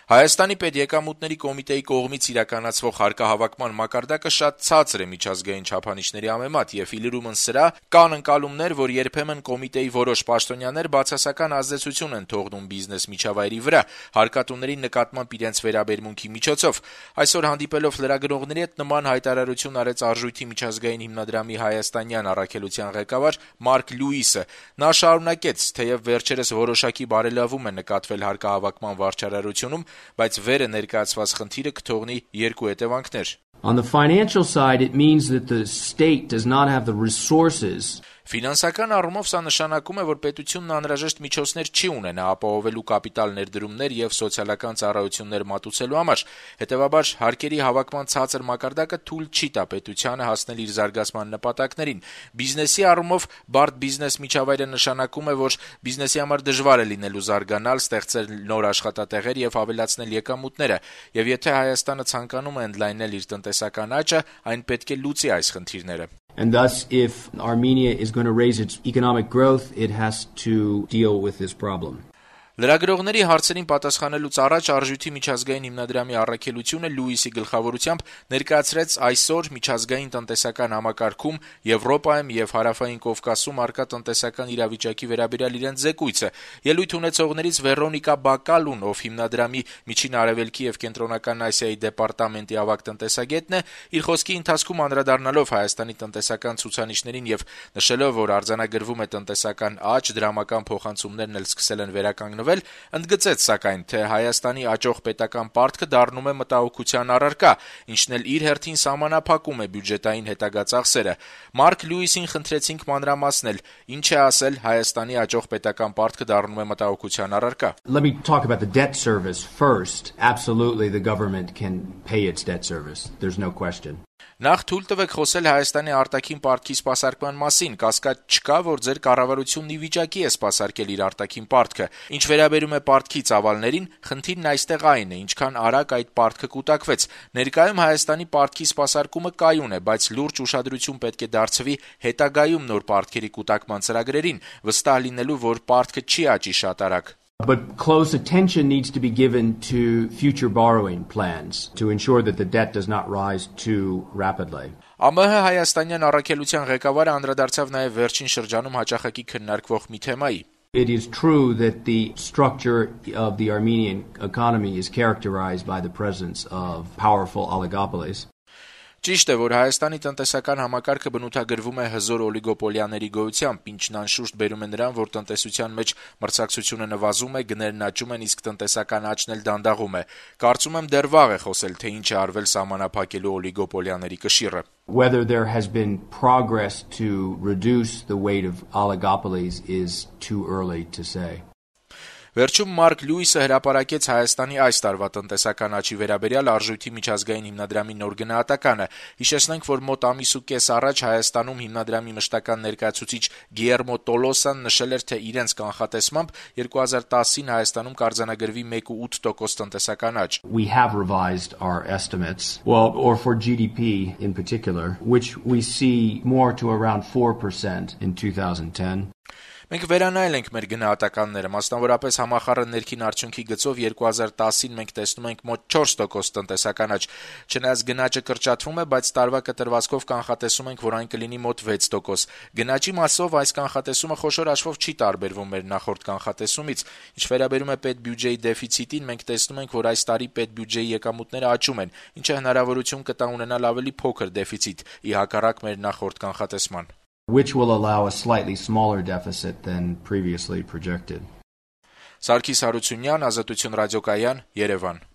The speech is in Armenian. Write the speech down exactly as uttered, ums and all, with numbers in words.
Հայաստանի պետեկամուտների կոմիտեի կողմից իրականացվող հարկահավաքման մակարդակը շատ ցածր է միջազգային չափանիշների համեմատ, եւ ի լրումն սրա կան ընկալումներ, որ երբեմն կոմիտեի որոշ պաշտոնյաներ բացասական ազդեցություն են թողնում բիզնես միջավայրի վրա, հարկատուների նկատմամբ իրենց վերաբերմունքի միջոցով։ Այսօր հանդիպելով լրագրողների հետ նման հայտարարություն արեց Արժույթի միջազգային հիմնադրամի հայաստանյան առաքելության ղեկավար Մարկ Լյուիսը։ Նա շարունակեց, թեև վերջերս որոշակի բարելավում է նկատվել հարկահավաքման վարչարարությունում, բայց վերը ներկայացված խնդիրը կթողնի երկու հետևանքներ։ On the financial side, it means that the state does not have the resources. Ֆինանսական առումով սա նշանակում է, որ պետությունն անհրաժեշտ միջոցներ չի ունենա ապահովելու կապիտալ ներդրումներ եւ սոցիալական ծառայություններ մատուցելու համար։ Հետեւաբար հարկերի հավաքման ցածր մակարդակը թույլ չի տա պետությանը հասնել իր զարգացման նպատակներին։ Բիզնեսի առումով բարդ բիզնես միջավայրը նշանակում է, որ բիզնեսի համար դժվար է լինելու զարգանալ, ստեղծել նոր աշխատատեղեր եւ ավելացնել եկամուտները։ Եվ եթե Հայաստանը ցանկանում է ընդլայնել իր տնտեսական աճը, այն պետք է լուծի այս խնդիրները։ And thus, if Armenia is going to raise its economic growth, it has to deal with this problem. Լրագրողների հարցերին պատասխանելուց առաջ Արժույթի միջազգային հիմնադրամի առաքելությունը Լյուիսի գլխավորությամբ ներկայացրեց այսօր միջազգային տնտեսական համակարգում Եվրոպայում եւ Հարավային Կովկասում առկա տնտեսական իրավիճակի վերաբերյալ իրենց զեկույցը։ Ելույթ ունեցողներից Վերոնիկա Բակալուն, ով հիմնադրամի Միջին Արևելքի եւ Կենտրոնական Ասիայի դեպարտամենտի ավագ տնտեսագետն է, իր խոսքի ընթացքում անդրադառնալով Հայաստանի տնտեսական ցուցանիշներին եւ նշելով, որ արձանագրվում է տնտեսական աճ, դրամական փոխանցումներն էլ սկսել են վերականգնվել, ընդգծեց սակայն, թե Հայաստանի աճող պետական պարտքը դառնում է մտահոգության առարկա, ինչն էլ իր հերթին սահմանափակում է բյուջետային հետագա ծախսերը։ Մարկ Լյուիսին խնդրեցինք մանրամասնել, ինչ է ասել Հայաստանի աճող պետական պարտքը դառնում է մտահոգության առարկա։ Let me talk about the debt service first. Absolutely, the government can pay its debt service. There's no question. Նախ թույլ տվեք խոսել Հայաստանի արտաքին պարտքի սպասարկման մասին, կասկած չկա, որ ձեր կառավարությունն ի վիճակի է սպասարկել իր արտաքին պարտքը։ Ինչ վերաբերում է պարտքի ծավալներին, խնդիրն այստեղ այն է, ինչքան արագ այդ պարտքը կուտակվեց։ Ներկայում Հայաստանի պարտքի սպասարկումը կայուն է, բայց լուրջ ուշադրություն պետք է դարձվի հետագայում նոր պարտքերի կուտակման ծրագրերին, վստահ լինելու, որ պարտքը չի աճի շատ արագ։ But close attention needs to be given to future borrowing plans to ensure that the debt does not rise too rapidly. ԱՄՀ հայաստանյան առաքելության ղեկավարը անդրադարձավ նաև վերջին շրջանում հաճախակի քննարկվող մի թեմայի։ It is true that the structure of the Armenian economy is characterized by the presence of powerful oligopolies. Ճիշտ է, որ Հայաստանի տնտեսական համակարգը բնութագրվում է հզոր օլիգոպոլիաների գոյությամբ, ինչն անշուշտ բերում է նրան, որ տնտեսության մեջ մրցակցությունը նվազում է, գներն աճում են, իսկ տնտեսական աճն էլ դանդաղում է։ Կարծում եմ դեռ վաղ է խոսել, թե ինչ է արվել սահմանափակելու օլիգոպոլիաների կշիռը։ Whether there has been progress to reduce the weight of oligopolies is too early to say. Վերջում Մարկ Լյուիսը հրապարակեց Հայաստանի այս տարվա տնտեսական աճի վերաբերյալ Արժույթի միջազգային հիմնադրամի նոր գնահատականը։ Հիշեցնենք, որ մոտ ամիս ու կես առաջ Հայաստանում հիմնադրամի մշտական ներկայացուցիչ Գիերմո Տոլոսան նշել էր, թե իրենց կանխատեսմամբ երկու հազար տասին Հայաստանում կարձանագրվի մեկ կόμμα ութ տոկոս տնտեսական աճ։ We have revised our estimates, well, or for G D P in particular, which we see more to around four percent in two thousand ten. Մենք վերանայել ենք մեր գնահատականները, մասնավորապես համախառն ներքին արդյունքի գծով երկու հազար տասին մենք տեսնում ենք մոտ չորս տոկոս տնտեսական աճ։ Չնայած գնաճը կրճատվում է, բայց տարվա կտրվածքով կանխատեսում ենք, որ այն կլինի մոտ վեց տոկոս։ Գնաճի մասով այս կանխատեսումը խոշոր հաշվով չի տարբերվում մեր նախորդ կանխատեսումից։ Ինչ վերաբերում է պետբյուջեի դեֆիցիտին, մենք տեսնում ենք, որ այս տարի պետբյուջեի եկամուտները աճում են, ինչը հնարավորություն կտա ունենալ ավելի փոքր դեֆիցիտ՝ ի հակառակ մեր նախորդ կանխատեսման, which will allow a slightly smaller deficit than previously projected. Սարգիս Հարությունյան, Ազատություն ռադիոկայան, Երևան։